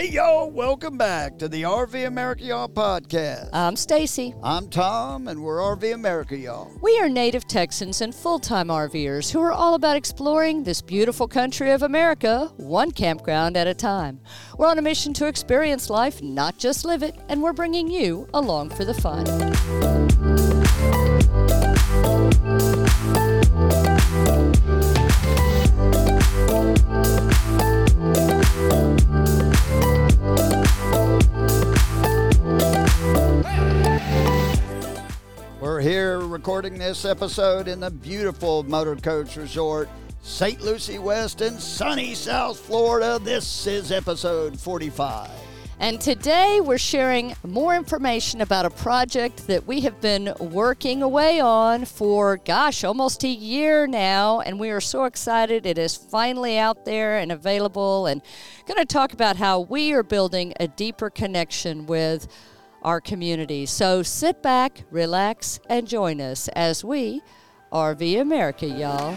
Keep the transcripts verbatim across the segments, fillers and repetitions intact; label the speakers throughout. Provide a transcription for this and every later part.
Speaker 1: Hey, y'all, welcome back to the R V America Y'all podcast.
Speaker 2: I'm Stacy.
Speaker 1: I'm Tom, and we're R V America Y'all.
Speaker 2: We are native Texans and full-time RVers who are all about exploring this beautiful country of America, one campground at a time. We're on a mission to experience life, not just live it, and we're bringing you along for the fun.
Speaker 1: We're here recording this episode in the beautiful Motor Coach Resort, Saint Lucie West in sunny South Florida. This is episode forty-five.
Speaker 2: And today we're sharing more information about a project that we have been working away on for, gosh, almost a year now. And we are so excited it is finally out there and available. And going to talk about how we are building a deeper connection with our community. So sit back, relax, and join us as we R V America, y'all.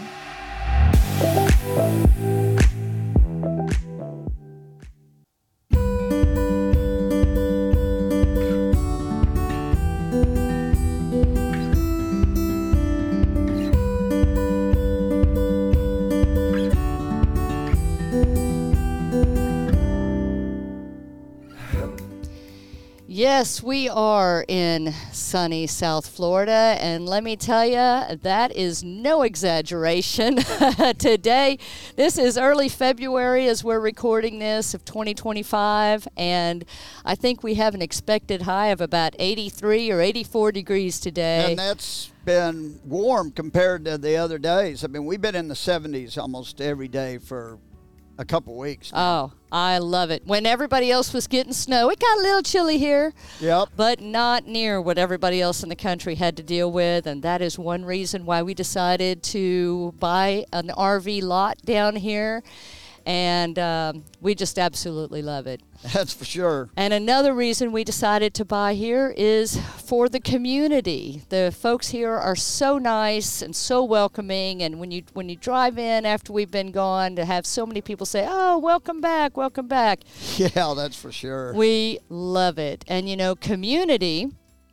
Speaker 2: Yes, we are in sunny South Florida, and let me tell you, that is no exaggeration. Today, this is early February as we're recording this of twenty twenty-five, and I think we have an expected high of about eighty-three or eighty-four degrees today.
Speaker 1: And that's been warm compared to the other days. I mean, we've been in the seventies almost every day for a couple weeks now.
Speaker 2: Oh, I love it. When everybody else was getting snow, it got a little chilly here.
Speaker 1: Yep.
Speaker 2: But not near what everybody else in the country had to deal with, and that is one reason why we decided to buy an R V lot down here, and um, we just absolutely love it.
Speaker 1: That's for sure.
Speaker 2: And another reason we decided to buy here is for the community. The folks here are so nice and so welcoming, and when you when you drive in after we've been gone, to have so many people say, "Oh, welcome back, welcome back."
Speaker 1: Yeah, that's for sure.
Speaker 2: We love it. And you know, community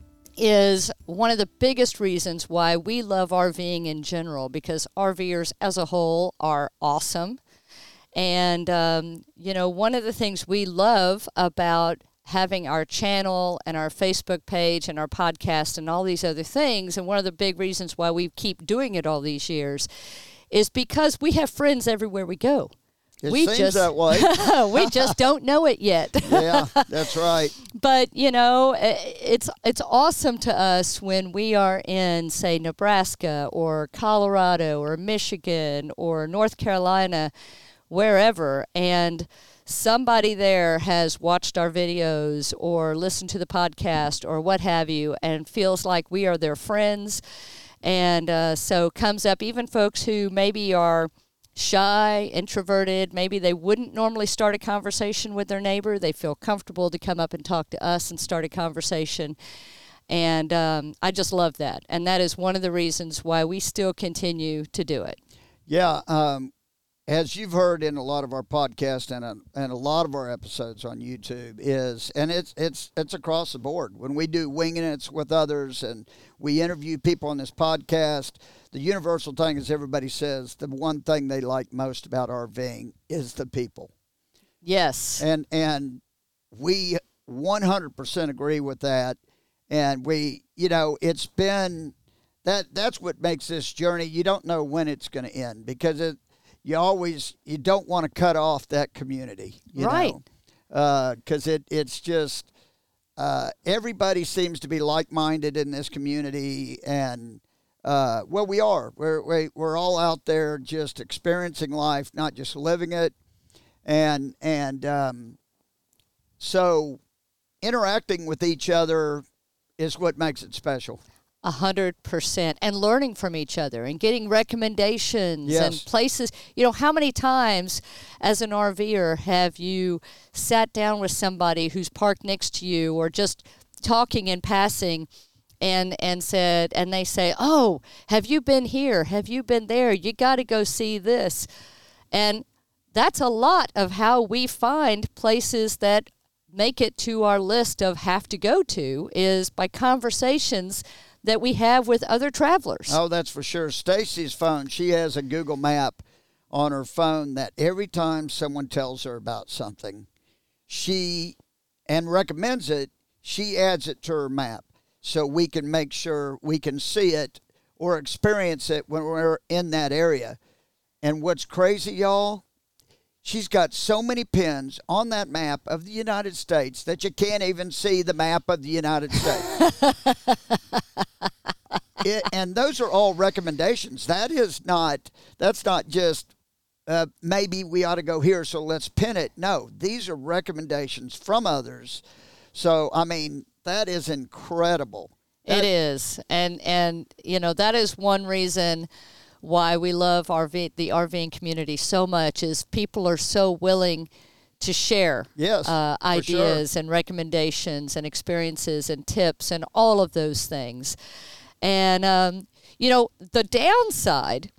Speaker 2: is one of the biggest reasons why we love RVing in general, because RVers as a whole are awesome. And, um, you know, one of the things we love about having our channel and our Facebook page and our podcast and all these other things, and one of the big reasons why we keep doing it all these years, is because we have friends everywhere we go.
Speaker 1: It
Speaker 2: we
Speaker 1: seems
Speaker 2: just,
Speaker 1: that way.
Speaker 2: We just don't know it yet.
Speaker 1: Yeah, that's right.
Speaker 2: But, you know, it's it's awesome to us when we are in, say, Nebraska or Colorado or Michigan or North Carolina, wherever, and somebody there has watched our videos or listened to the podcast or what have you, and feels like we are their friends. And uh, so comes up, even folks who maybe are shy, introverted, maybe they wouldn't normally start a conversation with their neighbor. They feel comfortable to come up and talk to us and start a conversation. And um, I just love that. And that is one of the reasons why we still continue to do it.
Speaker 1: Yeah, um, as you've heard in a lot of our podcasts and a, and a lot of our episodes on YouTube is, and it's it's it's across the board. When we do winging it's with others and we interview people on this podcast, the universal thing is everybody says the one thing they like most about RVing is the people.
Speaker 2: Yes.
Speaker 1: And and we one hundred percent agree with that. And we, you know, it's been, that that's what makes this journey. You don't know when it's going to end, because it, you always, you don't want to cut off that community, you
Speaker 2: right.
Speaker 1: know, because uh, it, it's just, uh, everybody seems to be like-minded in this community, and, uh, well, we are. We're, we, we're all out there just experiencing life, not just living it, and, and um, so interacting with each other is what makes it special.
Speaker 2: A hundred percent. And learning from each other and getting recommendations
Speaker 1: yes.
Speaker 2: and places. You know, how many times as an RVer have you sat down with somebody who's parked next to you or just talking in passing and and said, and they say, "Oh, have you been here? Have you been there? You got to go see this." And that's a lot of how we find places that make it to our list of have to go to, is by conversations that we have with other travelers.
Speaker 1: Oh, that's for sure. Stacy's phone, she has a Google map on her phone that every time someone tells her about something, she, and recommends it, she adds it to her map so we can make sure we can see it or experience it when we're in that area. And what's crazy, y'all, she's got so many pins on that map of the United States that you can't even see the map of the United States. it, and those are all recommendations. That is not, that's not just uh, maybe we ought to go here, so let's pin it. No, these are recommendations from others. So, I mean, that is incredible. That,
Speaker 2: it is. And, and, you know, that is one reason why we love R V, the RVing community so much, is people are so willing to share
Speaker 1: yes,
Speaker 2: uh, ideas
Speaker 1: sure.
Speaker 2: and recommendations and experiences and tips and all of those things. And, um, you know, the downside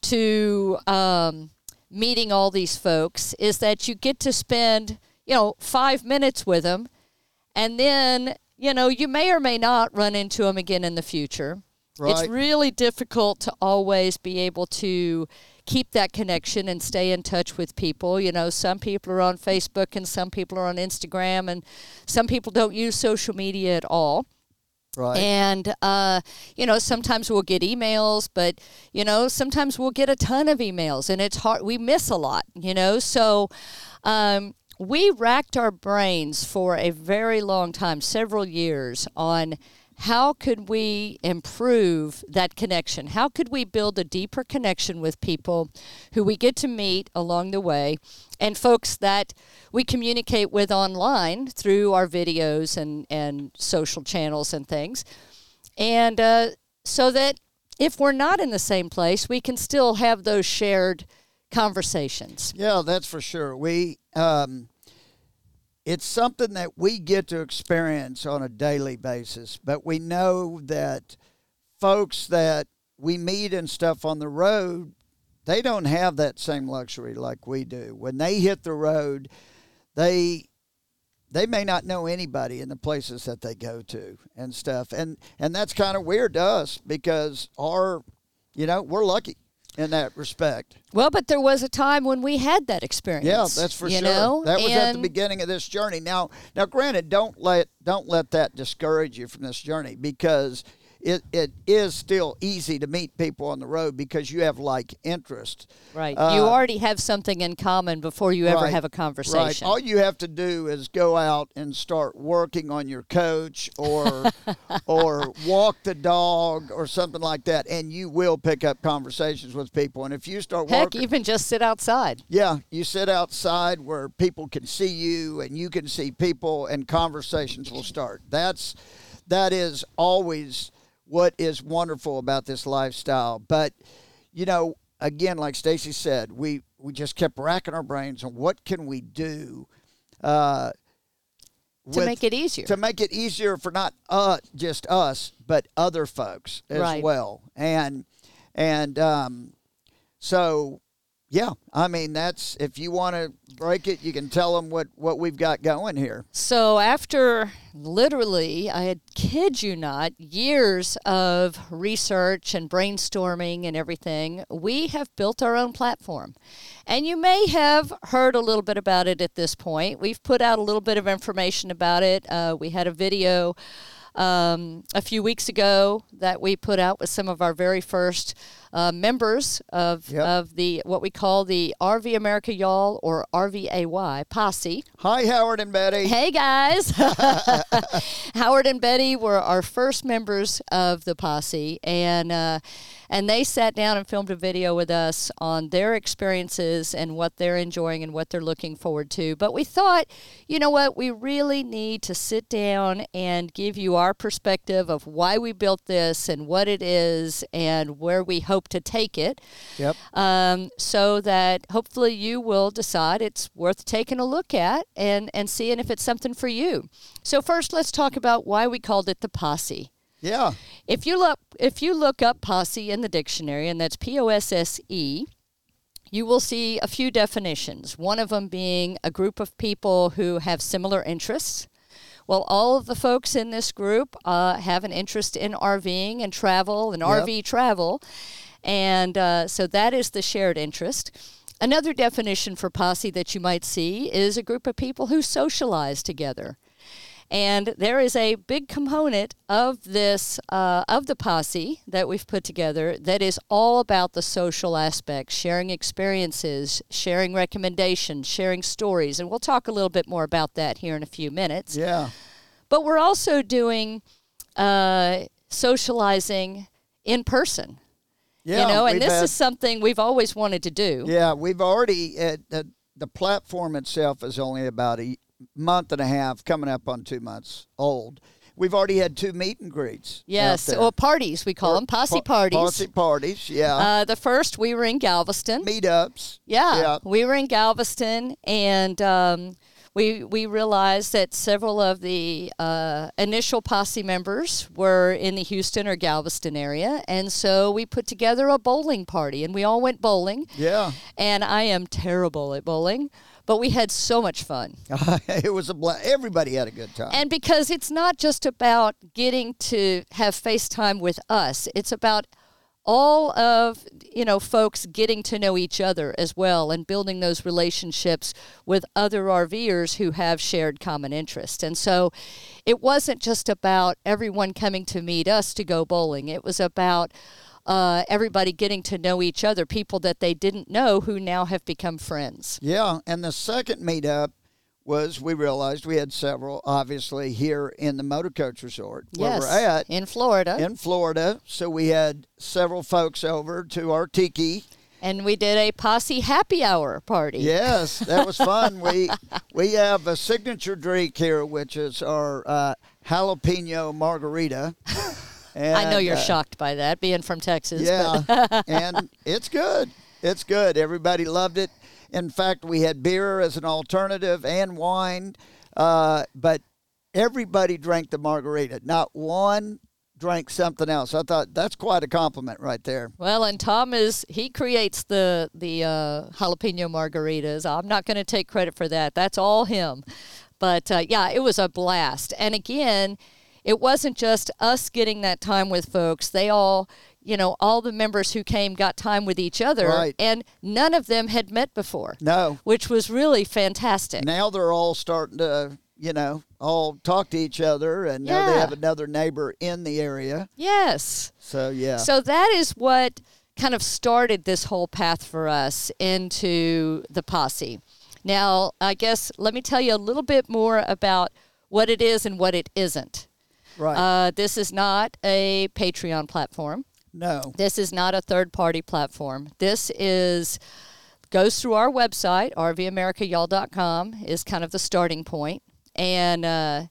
Speaker 2: to um, meeting all these folks is that you get to spend, you know, five minutes with them, and then, you know, you may or may not run into them again in the future.
Speaker 1: Right.
Speaker 2: It's really difficult to always be able to keep that connection and stay in touch with people. You know, some people are on Facebook and some people are on Instagram, and some people don't use social media at all.
Speaker 1: Right.
Speaker 2: And, uh, you know, sometimes we'll get emails, but, you know, sometimes we'll get a ton of emails, and it's hard. We miss a lot, you know. So um, we racked our brains for a very long time, several years, on how could we improve that connection? How could we build a deeper connection with people who we get to meet along the way, and folks that we communicate with online through our videos and, and social channels and things. And uh, so that if we're not in the same place, we can still have those shared conversations.
Speaker 1: Yeah, that's for sure. We... Um It's something that we get to experience on a daily basis, but we know that folks that we meet and stuff on the road, they don't have that same luxury like we do. When they hit the road, they they may not know anybody in the places that they go to and stuff. And and that's kind of weird to us because our, you know, we're lucky in that respect.
Speaker 2: Well, but there was a time when we had that experience.
Speaker 1: Yeah, that's for
Speaker 2: you
Speaker 1: sure.
Speaker 2: Know?
Speaker 1: That was
Speaker 2: and
Speaker 1: at the beginning of this journey. Now, now, granted, don't let don't let that discourage you from this journey, because it, it is still easy to meet people on the road because you have like interest.
Speaker 2: Right.
Speaker 1: Uh,
Speaker 2: you already have something in common before you ever
Speaker 1: right,
Speaker 2: have a conversation.
Speaker 1: Right. All you have to do is go out and start working on your coach or or walk the dog or something like that, and you will pick up conversations with people. And if you start
Speaker 2: Heck,
Speaker 1: working,
Speaker 2: even just sit outside.
Speaker 1: yeah, you sit outside where people can see you and you can see people, and conversations will start. That's that is always what is wonderful about this lifestyle. But, you know, again, like Stacy said, we, we just kept racking our brains on what can we do uh,
Speaker 2: To
Speaker 1: with,
Speaker 2: make it easier.
Speaker 1: To make it easier for not uh, just us, but other folks as
Speaker 2: Right.
Speaker 1: well. And, and um, so, yeah, I mean, that's, if you want to break it, you can tell them what, what we've got going here.
Speaker 2: So after literally, I had, kid you not, years of research and brainstorming and everything, we have built our own platform. And you may have heard a little bit about it at this point. We've put out a little bit of information about it. Uh, we had a video um, a few weeks ago that we put out with some of our very first uh, members of
Speaker 1: Yep.
Speaker 2: of the what we call the R V America Y'all, or R V A Y posse.
Speaker 1: Hi, Howard and Betty.
Speaker 2: Hey guys. Howard and Betty were our first members of the posse, and uh, and they sat down and filmed a video with us on their experiences and what they're enjoying and what they're looking forward to. But we thought, you know what, we really need to sit down and give you our perspective of why we built this and what it is and where we hope to take it.
Speaker 1: Yep.
Speaker 2: Um, so that hopefully you will decide it's worth taking a look at and, and seeing if it's something for you. So first, let's talk about why we called it the posse.
Speaker 1: Yeah.
Speaker 2: If you look, if you look up posse in the dictionary, and that's P O S S E, you will see a few definitions. One of them being a group of people who have similar interests. Well, all of the folks in this group uh, have an interest in RVing and travel and yep. R V travel. And uh, so that is the shared interest. Another definition for posse that you might see is a group of people who socialize together. And there is a big component of this, uh, of the posse that we've put together that is all about the social aspect, sharing experiences, sharing recommendations, sharing stories. And we'll talk a little bit more about that here in a few minutes.
Speaker 1: Yeah.
Speaker 2: But we're also doing uh, socializing in person.
Speaker 1: Yeah,
Speaker 2: you know, and this
Speaker 1: had,
Speaker 2: is something we've always wanted to do.
Speaker 1: Yeah, we've already, uh, the, the platform itself is only about a month and a half, coming up on two months old. We've already had two meet and greets.
Speaker 2: Yes, or parties, we call or, them, posse parties.
Speaker 1: Posse parties, yeah.
Speaker 2: Uh, the first, we were in Galveston.
Speaker 1: Meetups.
Speaker 2: Yeah,
Speaker 1: yeah,
Speaker 2: we were in Galveston, and um, we we realized that several of the uh, initial posse members were in the Houston or Galveston area, and so we put together a bowling party, and we all went bowling.
Speaker 1: Yeah.
Speaker 2: And I am terrible at bowling. But we had so much fun.
Speaker 1: It was a blast. Everybody had a good time.
Speaker 2: And because it's not just about getting to have FaceTime with us, it's about all of, you know, folks getting to know each other as well and building those relationships with other RVers who have shared common interest. And so it wasn't just about everyone coming to meet us to go bowling. It was about Uh, everybody getting to know each other, people that they didn't know who now have become friends.
Speaker 1: Yeah, and the second meetup was we realized we had several, obviously, here in the Motor Coach Resort where
Speaker 2: yes,
Speaker 1: we're at.
Speaker 2: in Florida.
Speaker 1: In Florida. So we had several folks over to our tiki.
Speaker 2: And we did a posse happy hour party.
Speaker 1: Yes, that was fun. we we have a signature drink here, which is our uh, jalapeno margarita. And,
Speaker 2: I know you're
Speaker 1: uh,
Speaker 2: shocked by that, being from Texas.
Speaker 1: Yeah, and it's good. It's good. Everybody loved it. In fact, we had beer as an alternative and wine, uh, but everybody drank the margarita. Not one drank something else. I thought that's quite a compliment right there.
Speaker 2: Well, and Tom is, he creates the, the uh, jalapeno margaritas. I'm not going to take credit for that. That's all him. But, uh, yeah, it was a blast. And, again, it wasn't just us getting that time with folks. They all, you know, all the members who came got time with each other.
Speaker 1: Right.
Speaker 2: And none of them had met before.
Speaker 1: No.
Speaker 2: Which was really fantastic.
Speaker 1: Now they're all starting to, you know, all talk to each other and know
Speaker 2: Yeah.
Speaker 1: they have another neighbor in the area.
Speaker 2: Yes.
Speaker 1: So, yeah.
Speaker 2: So that is what kind of started this whole path for us into the posse. Now, I guess let me tell you a little bit more about what it is and what it isn't.
Speaker 1: Right.
Speaker 2: Uh, this is not a Patreon platform.
Speaker 1: No.
Speaker 2: This is not a third-party platform. This is goes through our website, r v america y'all dot com, is kind of the starting point. And uh,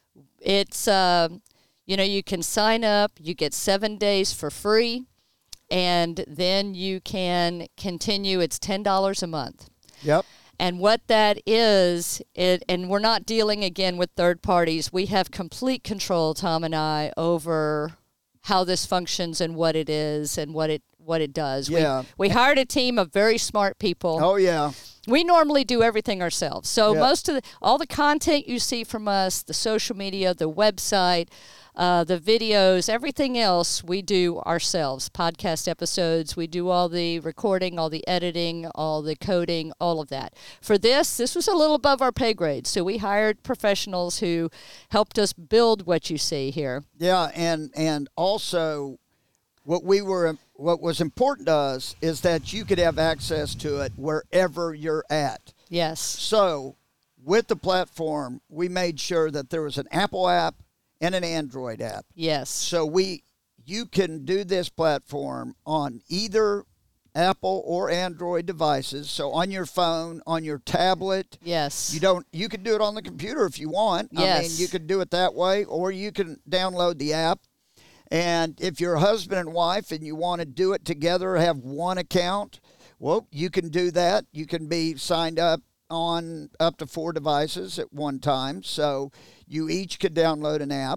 Speaker 2: it's, uh, you know, you can sign up. You get seven days for free. And then you can continue. It's ten dollars a month.
Speaker 1: Yep.
Speaker 2: And what that is, it, and we're not dealing, again, with third parties. We have complete control, Tom and I, over how this functions and what it is and what it what it does.
Speaker 1: Yeah.
Speaker 2: We, we hired a team of very smart people.
Speaker 1: Oh, yeah.
Speaker 2: We normally do everything ourselves. So
Speaker 1: Yeah.
Speaker 2: most of the, all the content you see from us, the social media, the website, uh, the videos, everything else we do ourselves. Podcast episodes, we do all the recording, all the editing, all the coding, all of that. For this, this was a little above our pay grade. So we hired professionals who helped us build what you see here.
Speaker 1: Yeah, and and also what we were what was important to us is that you could have access to it wherever you're at.
Speaker 2: Yes.
Speaker 1: So with the platform, we made sure that there was an Apple app and an Android app.
Speaker 2: Yes.
Speaker 1: So we you can do this platform on either Apple or Android devices. So on your phone, on your tablet.
Speaker 2: Yes.
Speaker 1: You don't you can do it on the computer if you want.
Speaker 2: Yes.
Speaker 1: I mean, you could do it that way, or you can download the app. And if you're husband and wife and you want to do it together, have one account, well, you can do that. You can be signed up on up to four devices at one time. So you each could download an app.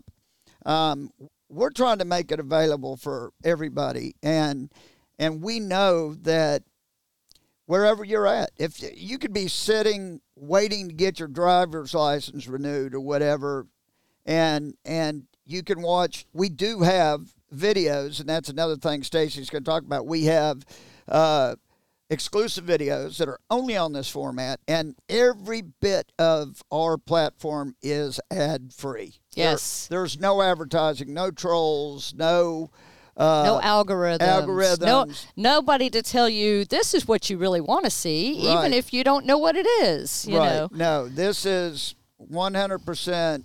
Speaker 1: Um, we're trying to make it available for everybody. And and we know that wherever you're at. If you could be sitting waiting to get your driver's license renewed or whatever, and and you can watch. We do have videos, and that's another thing Stacy's going to talk about. We have uh, exclusive videos that are only on this format, and every bit of our platform is ad-free.
Speaker 2: Yes.
Speaker 1: There, there's no advertising, no trolls, no... Uh,
Speaker 2: no algorithms.
Speaker 1: Algorithms.
Speaker 2: No, nobody to tell you this is what you really want to see,
Speaker 1: Right.
Speaker 2: even if you don't know what it is. You
Speaker 1: right.
Speaker 2: know.
Speaker 1: No, this is one hundred percent.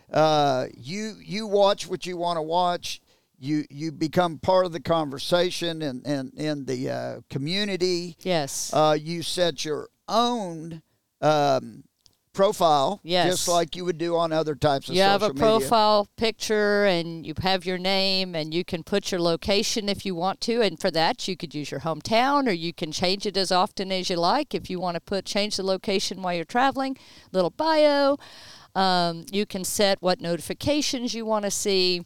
Speaker 1: Uh, you you watch what you want to watch. You you become part of the conversation and in, in, in the uh, community.
Speaker 2: Yes.
Speaker 1: Uh, you set your own um, profile,
Speaker 2: Yes.
Speaker 1: just like you would do on other types of
Speaker 2: You
Speaker 1: social
Speaker 2: have a
Speaker 1: media.
Speaker 2: profile picture, and you have your name, and you can put your location if you want to. And for that, you could use your hometown, or you can change it as often as you like. If you want to put change the location while you're traveling, little bio. Um, you can set what notifications you want to see.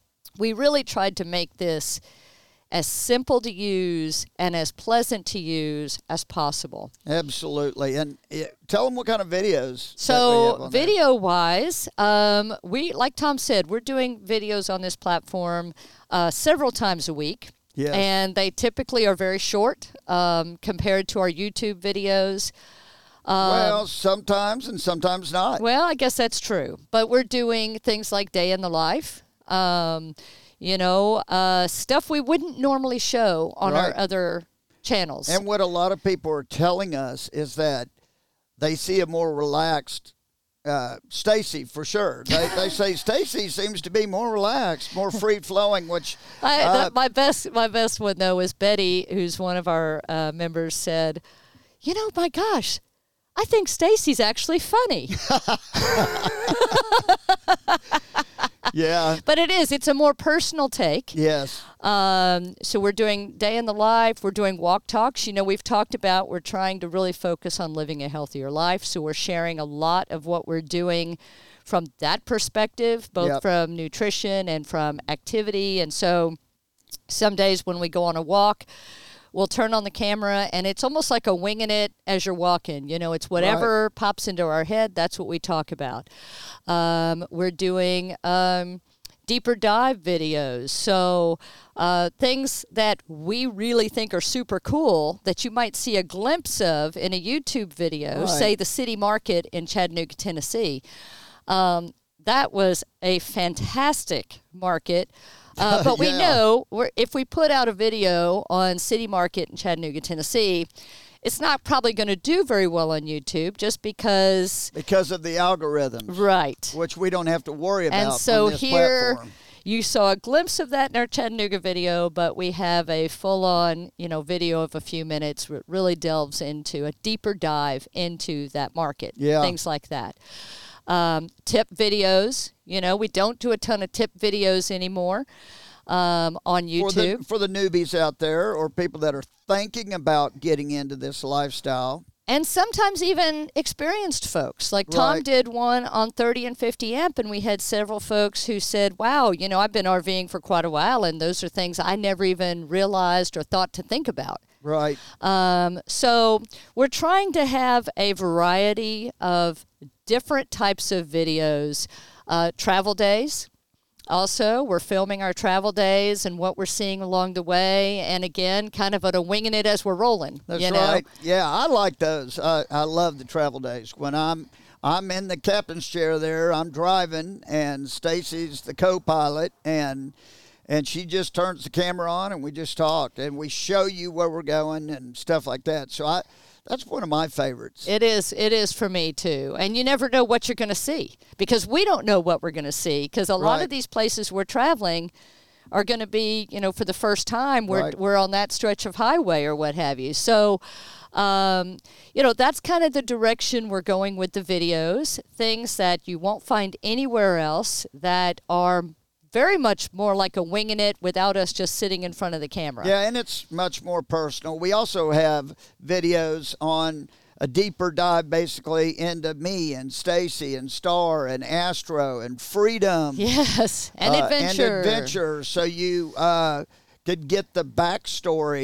Speaker 2: We really tried to make this as simple to use and as pleasant to use as possible.
Speaker 1: Absolutely. And uh, tell them what kind of videos. that we
Speaker 2: So
Speaker 1: have on there.
Speaker 2: video wise, um, we, like Tom said, we're doing videos on this platform uh, several times a week.
Speaker 1: Yes.
Speaker 2: And they typically are very short um, compared to our YouTube videos. Um,
Speaker 1: Well, sometimes and sometimes not.
Speaker 2: Well, I guess that's true. But we're doing things like Day in the Life, um, you know, uh, stuff we wouldn't normally show on
Speaker 1: Right.
Speaker 2: our other channels.
Speaker 1: And what a lot of people are telling us is that they see a more relaxed uh, Stacy for sure. They, they say Stacy seems to be more relaxed, more free flowing, which
Speaker 2: I,
Speaker 1: uh,
Speaker 2: that, my best, my best one though is Betty, who's one of our uh, members, said, "You know, my gosh, I think Stacy's actually funny."
Speaker 1: yeah,
Speaker 2: But it is. It's a more personal take.
Speaker 1: yes,
Speaker 2: Um, so we're doing Day in the Life. We're doing walk talks. You know, we've talked about we're trying to really focus on living a healthier life. So we're sharing a lot of what we're doing from that perspective, both
Speaker 1: Yep.
Speaker 2: from nutrition and from activity. And so some days when we go on a walk, we'll turn on the camera, and it's almost like a winging it as you're walking. You know, it's whatever pops into our head, that's what we talk about. Um, we're doing um, deeper dive videos. So uh, things that we really think are super cool that you might see a glimpse of in a YouTube video,
Speaker 1: Right.
Speaker 2: say the City Market in Chattanooga, Tennessee. Um, that was a fantastic market. Uh, but we
Speaker 1: Yeah.
Speaker 2: know we're, if we put out a video on City Market in Chattanooga, Tennessee, it's not probably going to do very well on YouTube just because,
Speaker 1: because of the algorithms,
Speaker 2: right.
Speaker 1: which we don't have to worry about.
Speaker 2: And so
Speaker 1: on this
Speaker 2: here
Speaker 1: platform.
Speaker 2: you saw a glimpse of that in our Chattanooga video, but we have a full-on, you know, video of a few minutes that really delves into a deeper dive into that market,
Speaker 1: Yeah.
Speaker 2: things like that. Um, tip videos, you know, we don't do a ton of tip videos anymore um, on
Speaker 1: For the,
Speaker 2: YouTube.
Speaker 1: for the newbies out there or people that are thinking about getting into this lifestyle.
Speaker 2: And sometimes even experienced folks. Like Tom
Speaker 1: Right.
Speaker 2: did one on thirty and fifty amp, and we had several folks who said, wow, you know, I've been RVing for quite a while, and those are things I never even realized or thought to think about.
Speaker 1: Right.
Speaker 2: Um, so we're trying to have a variety of different types of videos. Uh, travel days. Also, we're filming our travel days and what we're seeing along the way. And again, kind of at a winging it as we're rolling.
Speaker 1: That's
Speaker 2: you know?
Speaker 1: right. Yeah, I like those. I, I love the travel days. When I'm I'm in the captain's chair there, I'm driving, and Stacy's the co-pilot, and and she just turns the camera on, and we just talk, and we show you where we're going and stuff like that. So I, that's one of my favorites.
Speaker 2: It is. It is for me, too. And you never know what you're going to see because we don't know what we're going to see because a lot
Speaker 1: Right.
Speaker 2: of these places we're traveling are going to be, you know, for the first time we're,
Speaker 1: Right.
Speaker 2: we're on that stretch of highway or what have you. So, um, you know, that's kind of the direction we're going with the videos, things that you won't find anywhere else that are very much more like a winging it without us just sitting in front of the camera.
Speaker 1: Yeah, and it's much more personal. We also have videos on a deeper dive basically into me and Stacy and Star and Astro and Freedom.
Speaker 2: Yes, and
Speaker 1: uh,
Speaker 2: adventure.
Speaker 1: And adventure. So you uh, could get the backstory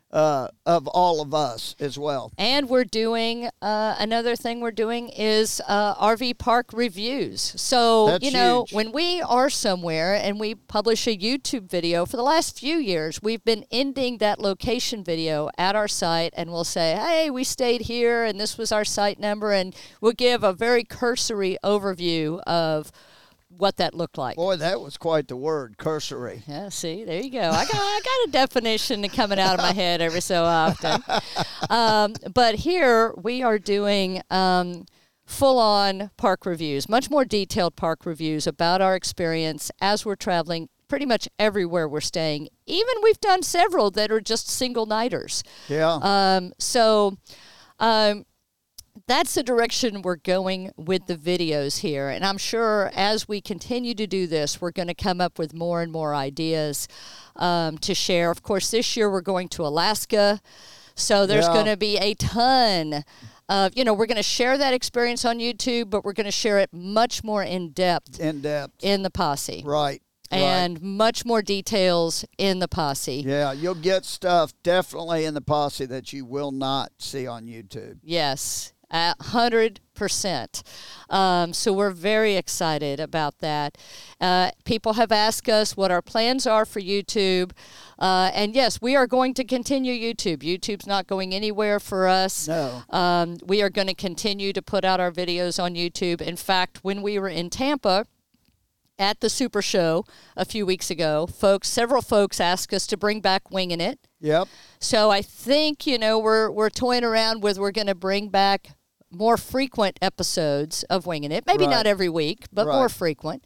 Speaker 1: uh, of all of us as well.
Speaker 2: And we're doing, uh, another thing we're doing is uh, R V park reviews. So,
Speaker 1: That's
Speaker 2: you know,
Speaker 1: huge.
Speaker 2: when we are somewhere and we publish a YouTube video, for the last few years, we've been ending that location video at our site, and we'll say, hey, we stayed here, and this was our site number, and we'll give a very cursory overview of what that looked like.
Speaker 1: Boy, that was quite the word, cursory.
Speaker 2: Yeah, see, there you go. I got, I got a definition coming out of my head every so often. Um, but here we are doing um, full-on park reviews, much more detailed park reviews about our experience as we're traveling pretty much everywhere we're staying. Even we've done several that are just single-nighters.
Speaker 1: Yeah.
Speaker 2: Um, so... Um, That's the direction we're going with the videos here. And I'm sure as we continue to do this, we're going to come up with more and more ideas um, to share. Of course, this year we're going to Alaska. So there's
Speaker 1: Yeah.
Speaker 2: going to be a ton of, you know, we're going to share that experience on YouTube, but we're going to share it much more in depth
Speaker 1: In depth.
Speaker 2: in the posse.
Speaker 1: Right.
Speaker 2: And
Speaker 1: right.
Speaker 2: much more details in the posse.
Speaker 1: Yeah, you'll get stuff definitely in the posse that you will not see on YouTube.
Speaker 2: Yes. A hundred percent. Um, so we're very excited about that. Uh, people have asked us what our plans are for YouTube. Uh, and yes, we are going to continue YouTube. YouTube's not going anywhere for us.
Speaker 1: No.
Speaker 2: Um, we are going to continue to put out our videos on YouTube. In fact, when we were in Tampa at the Super Show a few weeks ago, folks, several folks asked us to bring back Winging It.
Speaker 1: Yep.
Speaker 2: So I think, you know, we're we're toying around with we're going to bring back more frequent episodes of Winging It. Maybe
Speaker 1: Right.
Speaker 2: not every week, but
Speaker 1: Right.
Speaker 2: more frequent.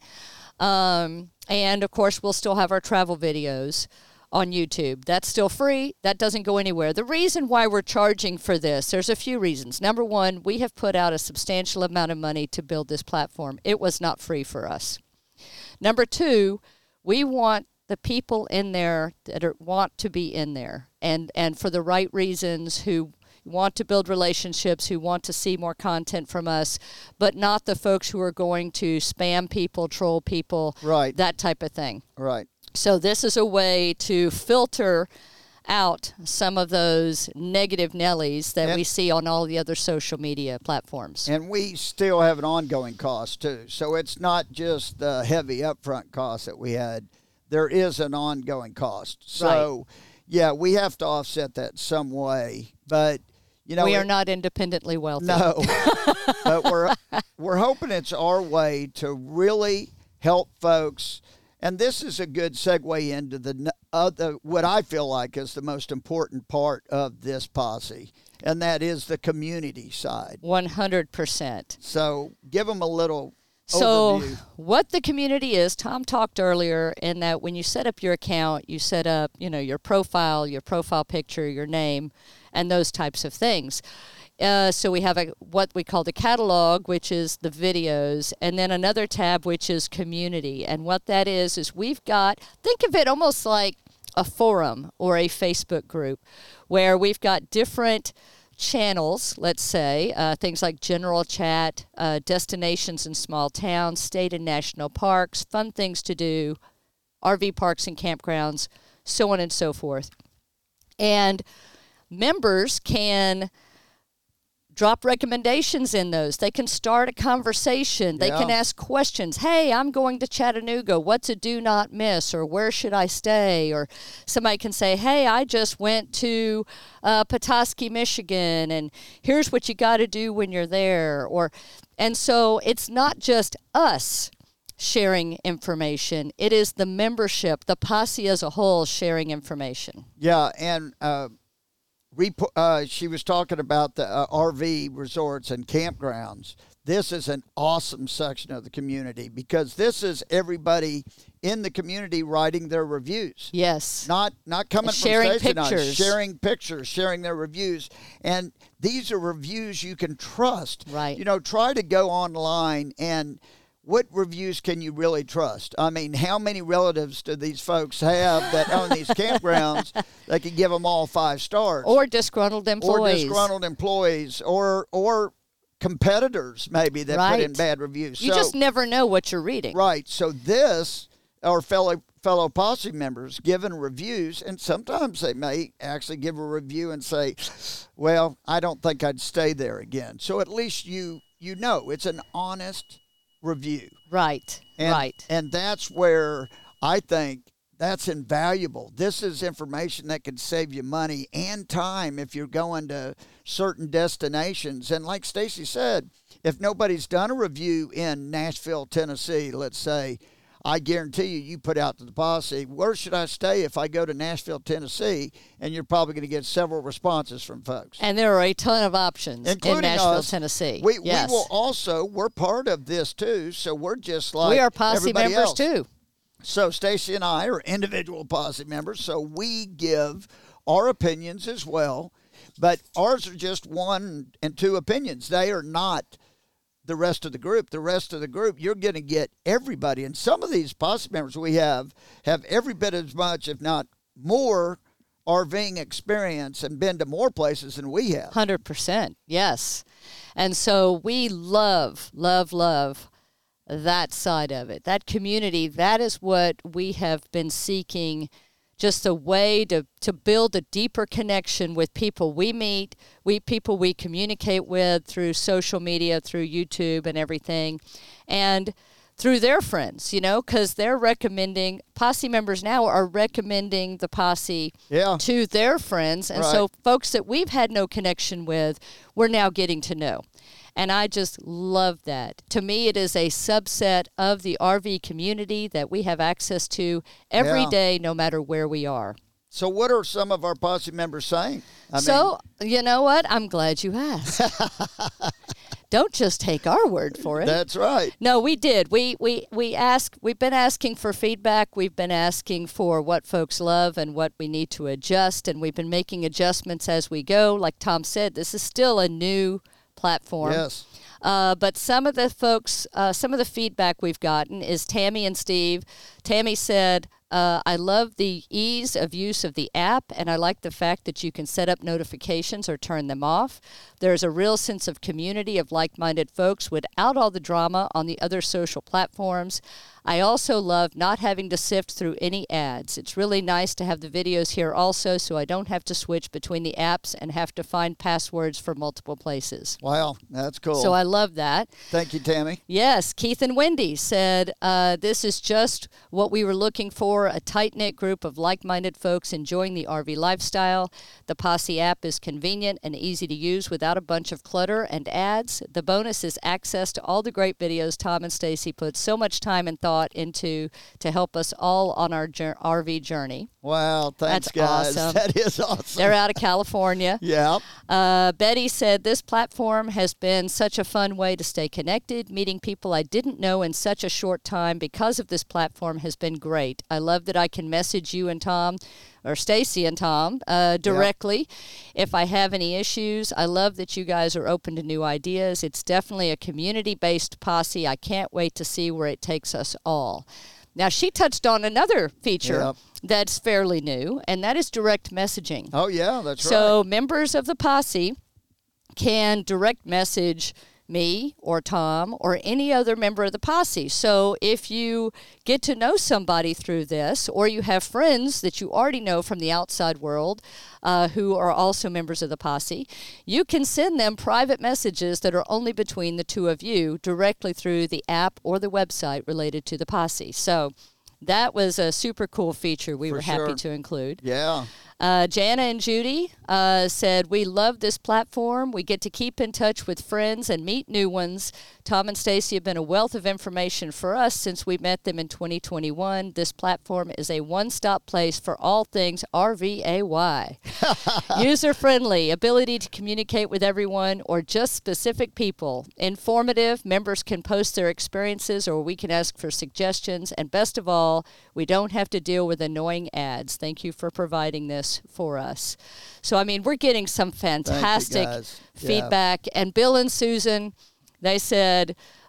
Speaker 2: Um, and, of course, we'll still have our travel videos on YouTube. That's still free. That doesn't go anywhere. The reason why we're charging for this, there's a few reasons. Number one, we have put out a substantial amount of money to build this platform. It was not free for us. Number two, we want the people in there that are, want to be in there and, and for the right reasons, who want to build relationships, who want to see more content from us, but not the folks who are going to spam people, troll people,
Speaker 1: Right.
Speaker 2: that type of thing.
Speaker 1: Right.
Speaker 2: So this is a way to filter out some of those negative Nellies that
Speaker 1: And-
Speaker 2: we see on all the other social media platforms.
Speaker 1: And we still have an ongoing cost, too. So it's not just the heavy upfront cost that we had. There is an ongoing cost. So, yeah, we have to offset that some way. But, you know,
Speaker 2: we are
Speaker 1: it-
Speaker 2: not independently wealthy.
Speaker 1: No, but we're we're hoping it's our way to really help folks, and this is a good segue into the n- other what I feel like is the most important part of this posse, and that is the community side.
Speaker 2: one hundred percent.
Speaker 1: So give them a little
Speaker 2: So
Speaker 1: overview.
Speaker 2: what the community is, Tom talked earlier in that when you set up your account, you set up, you know, your profile, your profile picture, your name, and those types of things. Uh, so we have a what we call the catalog, which is the videos, and then another tab, which is community. And what that is, is we've got, think of it almost like a forum or a Facebook group where we've got different channels, let's say, uh, things like general chat, uh, destinations in small towns, state and national parks, fun things to do, R V parks and campgrounds, so on and so forth. And members can drop recommendations in those. They can start a conversation. They
Speaker 1: Yeah.
Speaker 2: can ask questions. Hey, I'm going to Chattanooga. What's a do not miss? Or where should I stay? Or somebody can say, hey, I just went to uh, Petoskey, Michigan, and here's what you got to do when you're there. Or, and so it's not just us sharing information. It is the membership, the posse as a whole sharing information.
Speaker 1: Yeah, and uh, repo- uh, she was talking about the uh, R V resorts and campgrounds. This is an awesome section of the community because this is everybody in the community writing their reviews.
Speaker 2: Yes.
Speaker 1: Not not coming
Speaker 2: And sharing
Speaker 1: from station
Speaker 2: pictures.
Speaker 1: eyes, sharing pictures, sharing their reviews. And these are reviews you can trust.
Speaker 2: Right.
Speaker 1: You know, try to go online and what reviews can you really trust? I mean, how many relatives do these folks have that own these campgrounds that can give them all five stars?
Speaker 2: Or disgruntled employees.
Speaker 1: Or disgruntled employees, or or competitors maybe that put in
Speaker 2: Right.
Speaker 1: bad reviews.
Speaker 2: You
Speaker 1: so,
Speaker 2: just never know what you're reading.
Speaker 1: right. So this, our fellow fellow posse members giving reviews, and sometimes they may actually give a review and say, well, I don't think I'd stay there again. So at least you you know it's an honest review.
Speaker 2: Right,
Speaker 1: and,
Speaker 2: right.
Speaker 1: And that's where I think that's invaluable. This is information that can save you money and time if you're going to certain destinations. And like Stacy said, if nobody's done a review in Nashville, Tennessee, let's say, I guarantee you, you put out to the posse, where should I stay if I go to Nashville, Tennessee? And you're probably going to get several responses from folks.
Speaker 2: And there are a ton of options
Speaker 1: including
Speaker 2: in Nashville,
Speaker 1: us.
Speaker 2: Tennessee.
Speaker 1: We,
Speaker 2: yes.
Speaker 1: we will also, we're part of this too, so we're just like
Speaker 2: we are posse
Speaker 1: everybody
Speaker 2: members
Speaker 1: else.
Speaker 2: too.
Speaker 1: So Stacy and I are individual posse members, so we give our opinions as well. But ours are just one and two opinions. They are not the rest of the group. The rest of the group, you're going to get everybody. And some of these posse members we have have every bit as much, if not more, RVing experience and been to more places than we have.
Speaker 2: one hundred percent, yes. And so we love, love, love that side of it. That community, that is what we have been seeking, just a way to, to build a deeper connection with people we meet, we people we communicate with through social media, through YouTube and everything, and through their friends, you know, because they're recommending, posse members now are recommending the posse
Speaker 1: yeah.
Speaker 2: to their friends. And
Speaker 1: right.
Speaker 2: so folks that we've had no connection with, we're now getting to know. And I just love that. To me, it is a subset of the R V community that we have access to every
Speaker 1: yeah.
Speaker 2: day, no matter where we are.
Speaker 1: So what are some of our posse members saying? I
Speaker 2: so, mean, you know what? I'm glad you asked. Don't just take our word for it.
Speaker 1: That's right.
Speaker 2: No, we did. We we we ask. We've been asking for feedback. We've been asking for what folks love and what we need to adjust, and we've been making adjustments as we go. Like Tom said, this is still a new platform.
Speaker 1: Yes.
Speaker 2: Uh, but some of the folks, uh, some of the feedback we've gotten is Tammy and Steve. Tammy said, uh, I love the ease of use of the app, and I like the fact that you can set up notifications or turn them off. There's a real sense of community of like-minded folks without all the drama on the other social platforms. I also love not having to sift through any ads. It's really nice to have the videos here also, so I don't have to switch between the apps and have to find passwords for multiple places.
Speaker 1: Wow, that's cool.
Speaker 2: So I love that.
Speaker 1: Thank you, Tammy.
Speaker 2: Yes, Keith and Wendy said, uh, this is just what we were looking for, a tight-knit group of like-minded folks enjoying the R V lifestyle. The Posse app is convenient and easy to use without a bunch of clutter and ads. The bonus is access to all the great videos Tom and Stacy put so much time and thought into to help us all on our jour- R V journey.
Speaker 1: Wow, thanks,
Speaker 2: That's
Speaker 1: guys.
Speaker 2: awesome.
Speaker 1: That is awesome.
Speaker 2: They're out of California.
Speaker 1: Yeah.
Speaker 2: Uh, Betty said, this platform has been such a fun way to stay connected. Meeting people I didn't know in such a short time because of this platform has been great. I love that I can message you and Tom, or Stacy and Tom, uh, directly yeah. if I have any issues. I love that you guys are open to new ideas. It's definitely a community-based posse. I can't wait to see where it takes us all. Now, she touched on another feature
Speaker 1: yep.
Speaker 2: that's fairly new, and that is direct messaging.
Speaker 1: Oh, yeah, that's
Speaker 2: so
Speaker 1: right.
Speaker 2: So members of the posse can direct message me or Tom or any other member of the posse. So if you get to know somebody through this, or you have friends that you already know from the outside world uh, who are also members of the posse, you can send them private messages that are only between the two of you directly through the app or the website related to the posse. So that was a super cool feature we
Speaker 1: For
Speaker 2: were
Speaker 1: sure.
Speaker 2: happy to include.
Speaker 1: Yeah.
Speaker 2: Uh, Jana and Judy uh, said, we love this platform. We get to keep in touch with friends and meet new ones. Tom and Stacy have been a wealth of information for us since we met them in twenty twenty-one. This platform is a one-stop place for all things R V A Y. User-friendly, ability to communicate with everyone or just specific people. Informative, members can post their experiences or we can ask for suggestions. And best of all, we don't have to deal with annoying ads. Thank you for providing this for us. So, I mean, we're getting some fantastic
Speaker 1: yeah.
Speaker 2: feedback. And Bill and Susan, they said,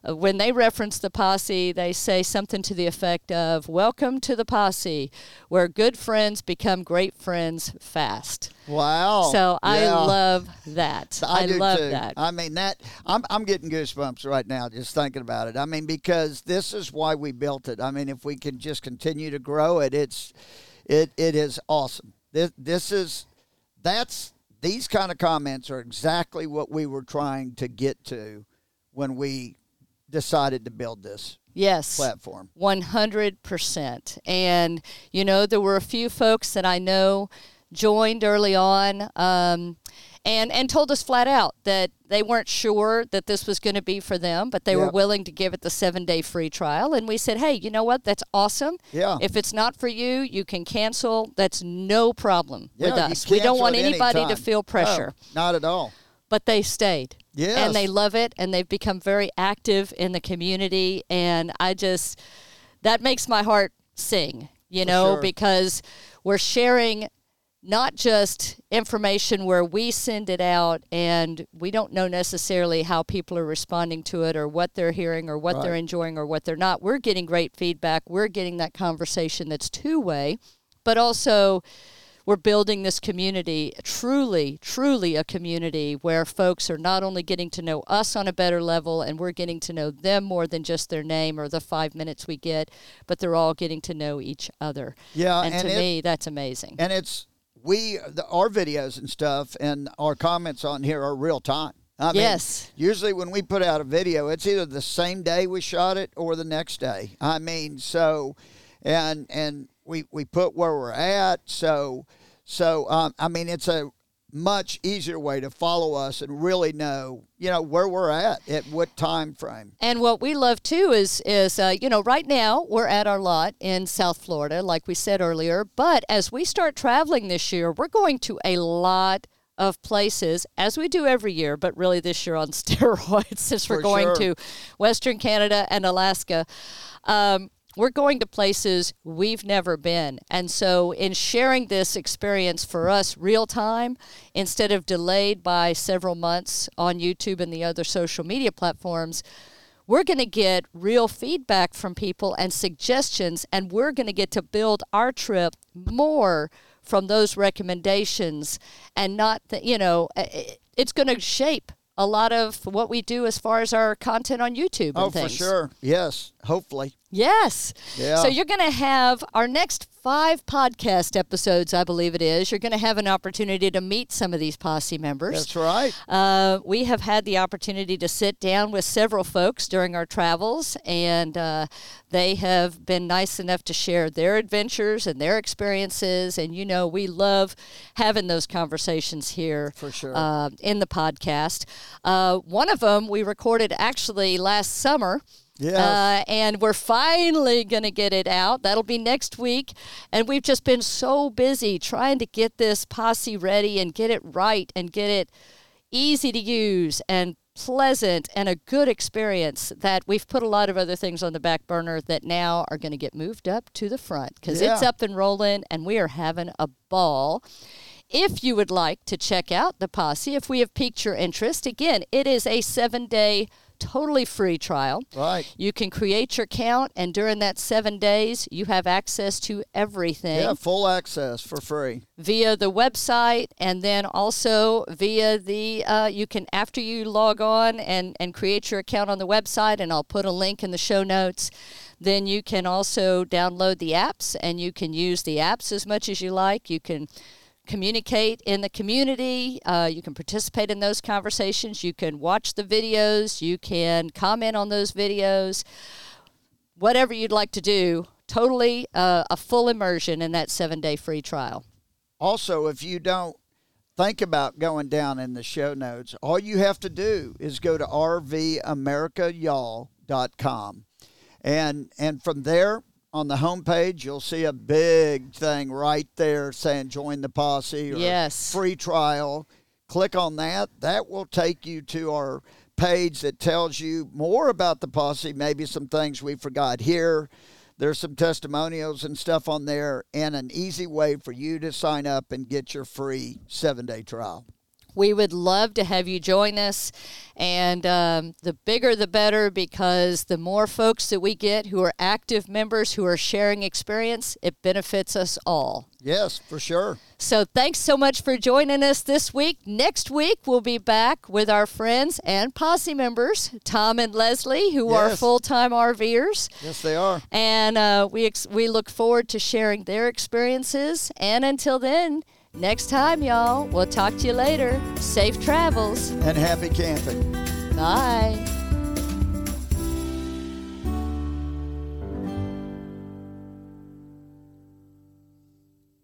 Speaker 2: uh, when they reference the posse, they say something to the effect of, "Welcome to the posse, where good friends become great friends fast."
Speaker 1: Wow.
Speaker 2: So I
Speaker 1: Yeah.
Speaker 2: love that.
Speaker 1: I,
Speaker 2: I
Speaker 1: do
Speaker 2: love
Speaker 1: too.
Speaker 2: that.
Speaker 1: I mean that I'm I'm getting goosebumps right now just thinking about it. I mean, because this is why we built it. I mean, if we can just continue to grow it, it's it it is awesome. This this is that's these kind of comments are exactly what we were trying to get to when we decided to build this
Speaker 2: Yes.
Speaker 1: platform.
Speaker 2: one hundred percent. And, you know, there were a few folks that I know joined early on um, and, and told us flat out that they weren't sure that this was going to be for them, but they were
Speaker 1: Yep.
Speaker 2: willing to give it the seven-day free trial. And we said, hey, you know what? That's awesome.
Speaker 1: Yeah.
Speaker 2: If it's not for you, you can cancel. That's no problem
Speaker 1: Yeah,
Speaker 2: with
Speaker 1: you
Speaker 2: us. We don't
Speaker 1: cancel
Speaker 2: want
Speaker 1: at any
Speaker 2: anybody to
Speaker 1: time.
Speaker 2: feel pressure.
Speaker 1: No, not at all.
Speaker 2: But they stayed.
Speaker 1: Yes.
Speaker 2: And they love it, and they've become very active in the community. And I just, that makes my heart sing, you
Speaker 1: For
Speaker 2: know,
Speaker 1: sure.
Speaker 2: because we're sharing not just information where we send it out and we don't know necessarily how people are responding to it or what they're hearing or what
Speaker 1: Right.
Speaker 2: they're enjoying or what they're not. We're getting great feedback. We're getting that conversation that's two-way, but also we're building this community, truly, truly a community where folks are not only getting to know us on a better level and we're getting to know them more than just their name or the five minutes we get, but they're all getting to know each other.
Speaker 1: Yeah,
Speaker 2: And,
Speaker 1: and
Speaker 2: to
Speaker 1: it-
Speaker 2: me, that's amazing.
Speaker 1: And it's we the, our videos and stuff and our comments on here are real time. I mean,
Speaker 2: Yes.
Speaker 1: usually when we put out a video, it's either the same day we shot it or the next day. I mean, so and and we we put where we're at. So so um, I mean, it's a much easier way to follow us and really know, you know, where we're at at what time frame.
Speaker 2: And what we love too is is uh, you know, right now we're at our lot in South Florida, like we said earlier. But as we start traveling this year, we're going to a lot of places, as we do every year, but really this year on steroids, since we're
Speaker 1: For
Speaker 2: going
Speaker 1: sure.
Speaker 2: to Western Canada and Alaska. Um, we're going to places we've never been. And so in sharing this experience for us real time, instead of delayed by several months on YouTube and the other social media platforms, we're going to get real feedback from people and suggestions, and we're going to get to build our trip more from those recommendations and not, the, you know, it- it's going to shape a lot of what we do as far as our content on YouTube and
Speaker 1: Oh,
Speaker 2: things.
Speaker 1: for sure. Yes, hopefully.
Speaker 2: Yes.
Speaker 1: Yeah.
Speaker 2: So you're going to have our next five podcast episodes, I believe it is. You're going to have an opportunity to meet some of these posse members.
Speaker 1: That's right.
Speaker 2: Uh, we have had the opportunity to sit down with several folks during our travels, and uh, they have been nice enough to share their adventures and their experiences. And, you know, we love having those conversations here
Speaker 1: For sure.
Speaker 2: uh, in the podcast. Uh, one of them we recorded actually last summer.
Speaker 1: Yes.
Speaker 2: Uh, and we're finally going to get it out. That'll be next week. And we've just been so busy trying to get this posse ready and get it right and get it easy to use and pleasant and a good experience that we've put a lot of other things on the back burner that now are going to get moved up to the front because it's
Speaker 1: Yeah.
Speaker 2: up and rolling and we are having a ball. If you would like to check out the posse, if we have piqued your interest, again, it is a seven-day totally free trial.
Speaker 1: Right.
Speaker 2: You can create your account, and during that seven days, you have access to everything
Speaker 1: Yeah, full access for free.
Speaker 2: via the website, and then also via the, uh, you can, after you log on and, and create your account on the website, and I'll put a link in the show notes, then you can also download the apps, and you can use the apps as much as you like. You can communicate in the community. Uh, you can participate in those conversations. You can watch the videos. You can comment on those videos. Whatever you'd like to do, totally uh, a full immersion in that seven-day free trial.
Speaker 1: Also, if you don't think about going down in the show notes, all you have to do is go to r v america y'all dot com. And, and from there, on the homepage, you'll see a big thing right there saying join the posse or
Speaker 2: Yes.
Speaker 1: free trial. Click on that. That will take you to our page that tells you more about the posse, maybe some things we forgot here. There's some testimonials and stuff on there and an easy way for you to sign up and get your free seven-day trial.
Speaker 2: We would love to have you join us, and um, the bigger the better, because the more folks that we get who are active members who are sharing experience, it benefits us all.
Speaker 1: Yes, for sure.
Speaker 2: So thanks so much for joining us this week. Next week, we'll be back with our friends and posse members, Tom and Leslie, who
Speaker 1: Yes.
Speaker 2: are full-time RVers.
Speaker 1: Yes, they are.
Speaker 2: And uh, we ex- we look forward to sharing their experiences. And until then, next time, y'all, we'll talk to you later. Safe travels.
Speaker 1: And happy camping.
Speaker 2: Bye.